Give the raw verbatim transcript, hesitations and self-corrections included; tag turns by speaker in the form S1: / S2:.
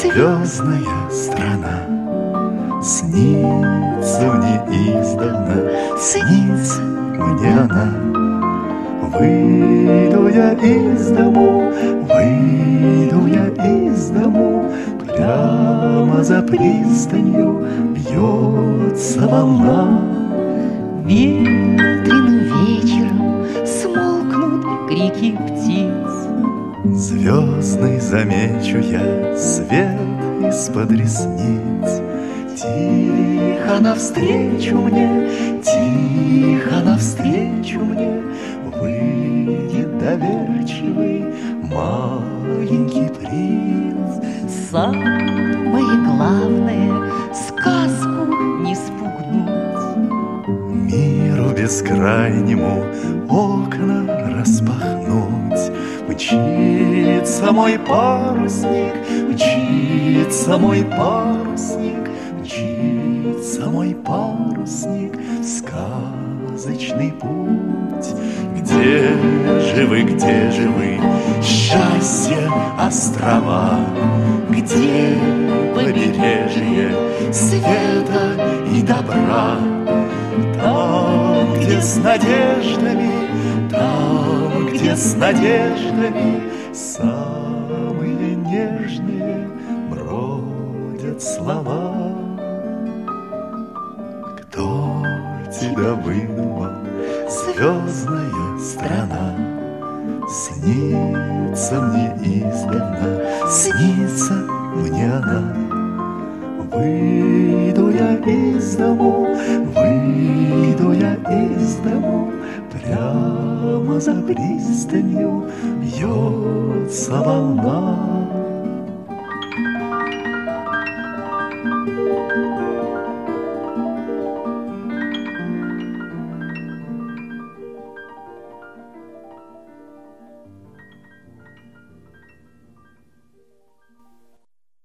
S1: Звездная страна снится мне издавна, снится мне она. Выйду я из дому, выйду я из дому, прямо за пристанью бьется волна.
S2: Ветреным вечером смолкнут крики птиц.
S1: Звездный замечу я свет из-под ресниц. Тихо навстречу мне, тихо навстречу мне выйдет доверчивый маленький принц.
S2: Самое главное — сказку не спугнуть.
S1: Миру бескрайнему окна распахнуть. Мчится мой парусник, мчится мой парусник, мчится мой парусник в сказочный путь. Где же вы, где же вы, счастье острова? Где побережье света и добра? Там, где с надеждами, там, где с надеждами самые нежные бродят слова. Кто тебя выдумал, звездная страна? Снится мне издавна, снится мне она. Выйду я из дому, выйду я из дому, прямо за пристанью бьется волна.